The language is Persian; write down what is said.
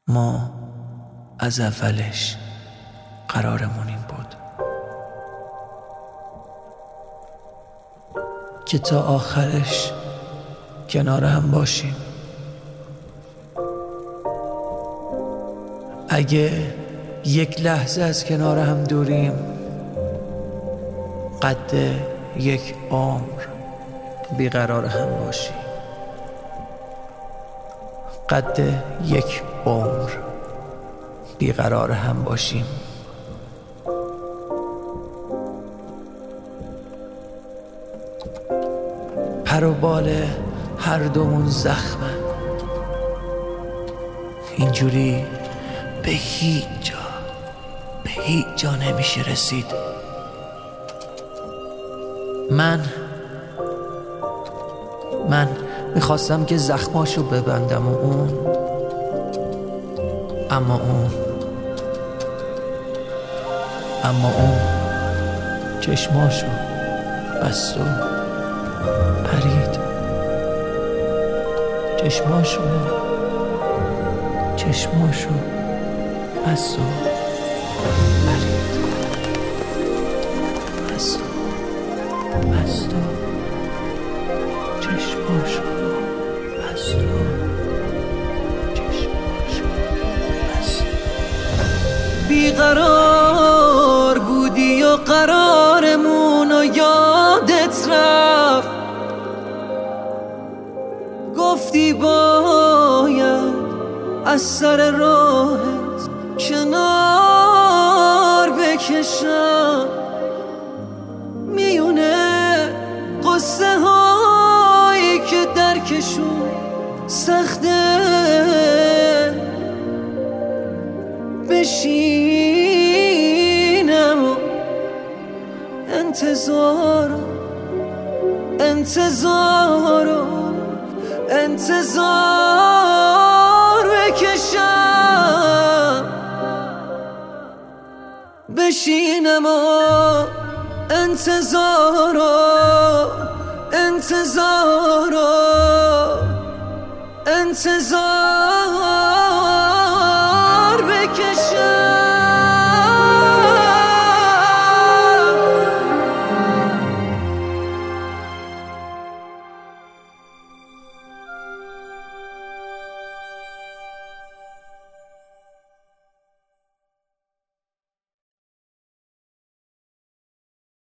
ما از اولش قرارمون این بود که تا آخرش کنار هم باشیم. اگه یک لحظه از کنار هم دوریم قد یک عمر بیقرار هم باشیم. قد یک عمر بیقرار هم باشیم. پر و بال هر دومون زخمه، اینجوری به هیچ جا نمیشه رسید. من میخواستم که زخماشو ببندم و اما اون چشماشو بست و پرید. چشماشو بست و پرید. بست و چشماشو بست و بیقرار بودی و قرارمون و یادت رفت. گفتی باید از سر راهت کنار بکشم. میونه قصه هایی که درکشون سخته، بشینم و انتظار بکشم. بشینم و انتظار